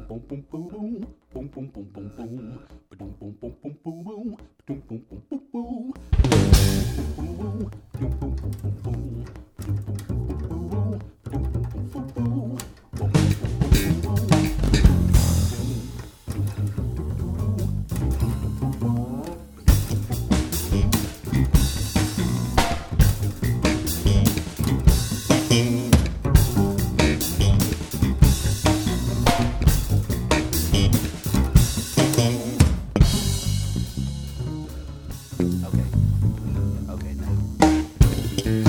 Okay, now.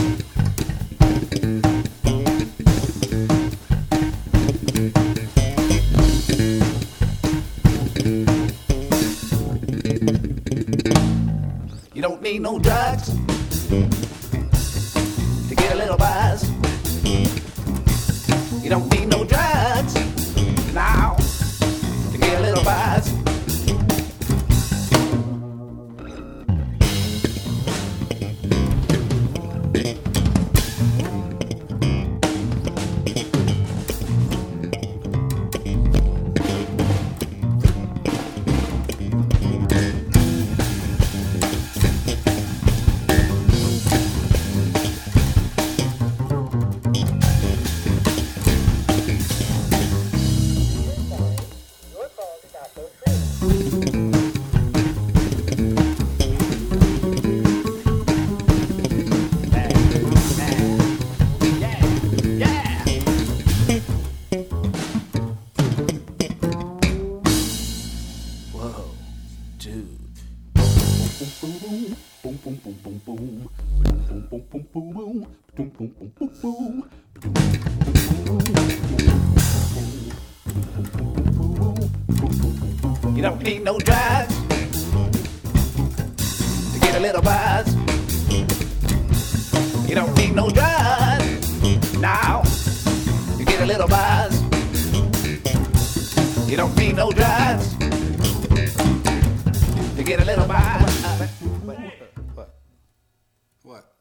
You don't need no drugs to get a little buzz. You don't need no drugs now to get a little buzz. You don't need no drugs to get a little buzz. You don't need no drugs now to get a little buzz. You don't need no drugs to get a little buzz. What?